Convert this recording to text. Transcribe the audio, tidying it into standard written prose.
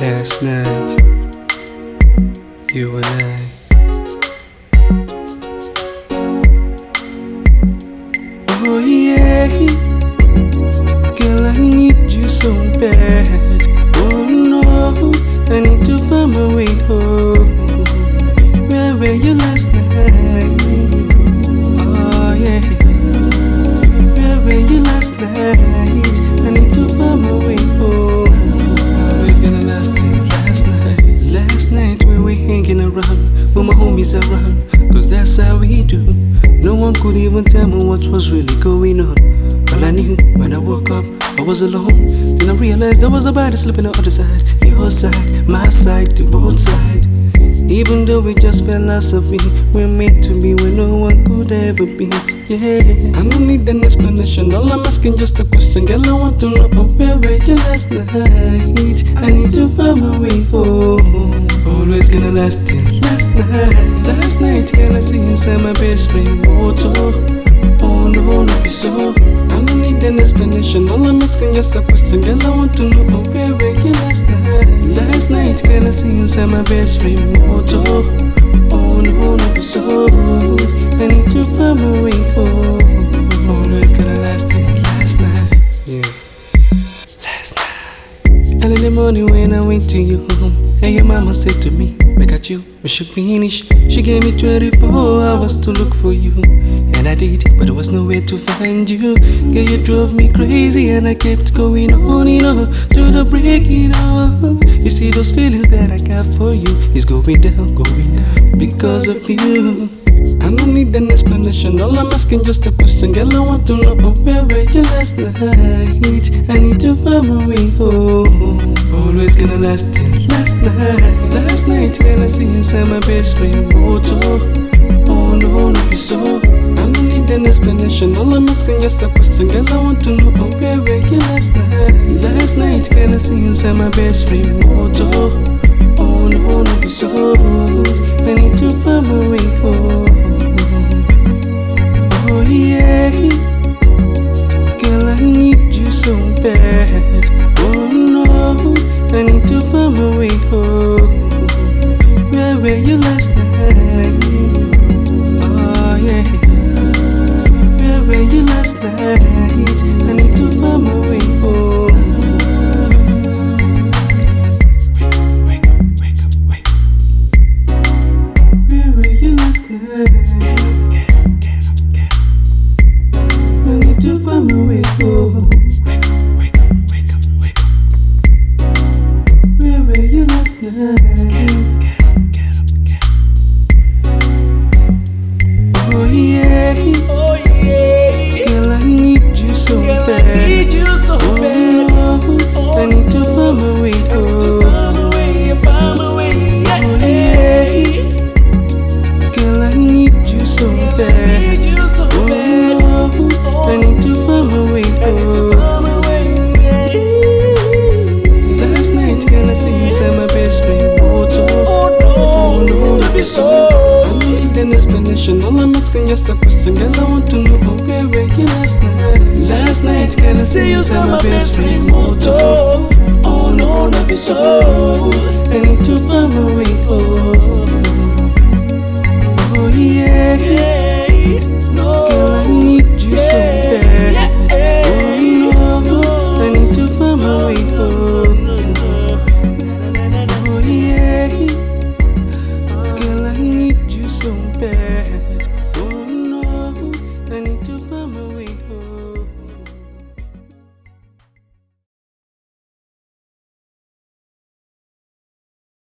Last night, you and I. Oh yeah, girl, I need you so bad. Oh no, I need to find my way home. Where were you last night? Oh yeah, where were you last night? I need to find my way home. Always gonna last till last night. Last night we were hanging around with my homies around, 'cause that's how we do. No one could even tell me what was really going on. All I knew when I woke up, I was alone. Then I realized there was a body sleeping on the other side. Your side, my side, to both sides. Even though we just philosophy, we're meant to be where no one could ever be. Yeah, I don't need an explanation. All I'm asking just a question. Girl, I want to know where were you last night? I need to find my way home. Always gonna last till last night. Last night, girl, I see inside my best friend motor. Oh no, not be so. I don't need an explanation. All I'm asking just a question. Girl, I want to know where were you last night? Last night, girl, I see inside my best friend motor. Oh no, not be so. I need to find my way home. Always gonna last till last night. Yeah. Last night. And in the morning when I went to your home, and your mama said to me, "Look at you, we should finish." She gave me 24 hours to look for you. And I did, but there was nowhere to find you. Girl, you drove me crazy and I kept going on and on to the breaking of. You see those feelings that I got for you is going down because of you. I don't need an explanation. All I'm asking just a question. Girl, I want to know where were you last night? I need to find my way home. Always gonna last till last night. Last night, girl, I see inside my best friend motor. Oh no, not be so. I don't need an explanation. All I'm asking just a question. Girl, I want to know where were you last night? Last night, girl, I see inside my best friend motor. Oh no, not be so. I need to find my way home. Oh yeah, girl, I need you so bad. Oh no, I need to find my way home. Where were you last night? Oh yeah, where were you last night? I need to find my way home. Wake up, wake up, wake up. Where were you last night? Get up. I need to find my way home. Wake up, wake up, wake up. Where were you last night? Oh yeah, girl, I need you so bad. Oh no, I need to find my way home. Oh yeah, girl, I need you so bad. Oh no, I need to find my way home. Last night, girl, I see inside my best friend motor. Oh no, not be so. An explanation. All I'm asking just a question. Girl, I want to know where were you last night? Last night, can I see you inside my best friend motor? Oh no, not be so.